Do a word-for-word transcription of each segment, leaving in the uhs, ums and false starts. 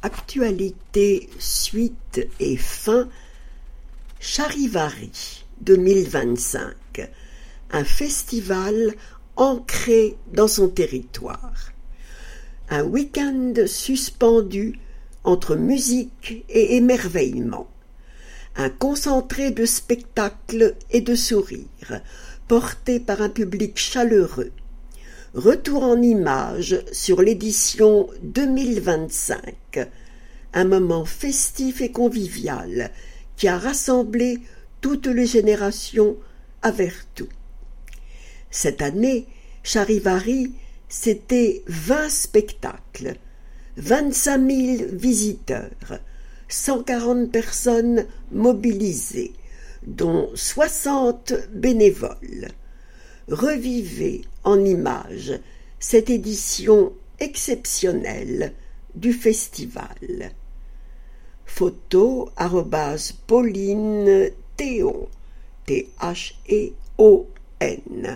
Actualité, suite et fin, Charivari deux mille vingt-cinq, un festival ancré dans son territoire. Un week-end suspendu entre musique et émerveillement. Un concentré de spectacles et de sourires, porté par un public chaleureux. Retour en images sur l'édition deux mille vingt-cinq, un moment festif et convivial qui a rassemblé toutes les générations à Vertou. Cette année, Charivari, c'était vingt spectacles, vingt-cinq mille visiteurs, cent quarante personnes mobilisées, dont soixante bénévoles. Revivez en images cette édition exceptionnelle du festival. Photo arrobase Pauline Théon, T H E O N.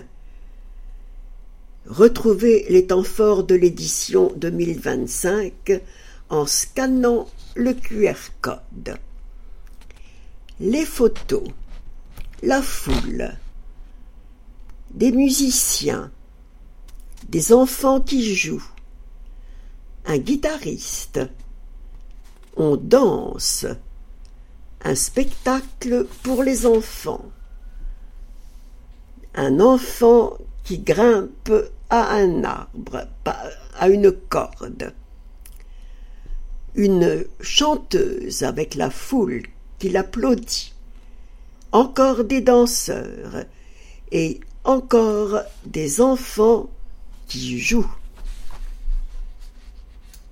Retrouvez les temps forts de l'édition deux mille vingt-cinq en scannant le Q R code. Les photos, la foule, des musiciens, des enfants qui jouent, un guitariste, on danse, un spectacle pour les enfants, un enfant qui grimpe à un arbre, à une corde, une chanteuse avec la foule qui l'applaudit, encore des danseurs et encore des enfants qui jouent.